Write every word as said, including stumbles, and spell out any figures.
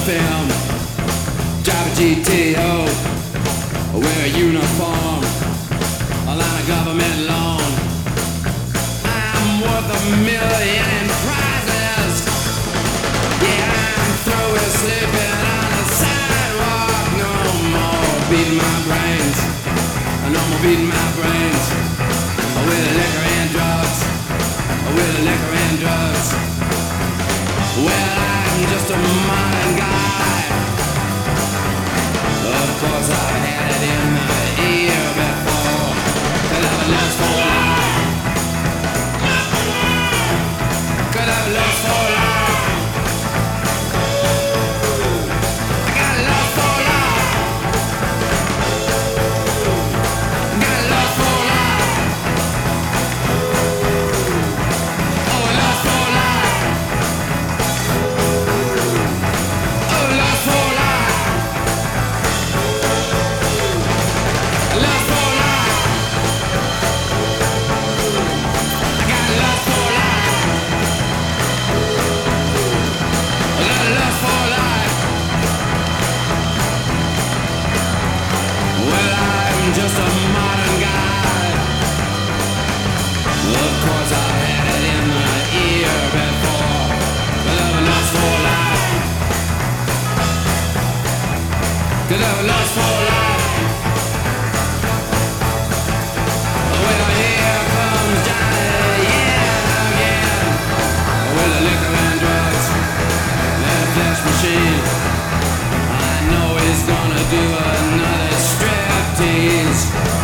film. Drive a G T O, wear a uniform, a line of government loan. I'm worth a million prizes. Yeah, I'm through with sleeping on the sidewalk. No more beating my brains. No more beating my brains. With liquor and drugs. With liquor and drugs. Well, I'm just a modern guy. Of course I've had it in the ear before. Could have a lust for life. Could have a lust for life. I got love for life. Got love for life. Oh, love for life. Oh, love for life. Love for life. I got love for life. Love, love for life. Well, I'm just a modern guy. Of course I had it in the ear before. Love, love for life. Love, love for life. Well, here comes Johnny, yeah, again. With the liquor and drugs, that flesh machine. I know he's gonna do another striptease.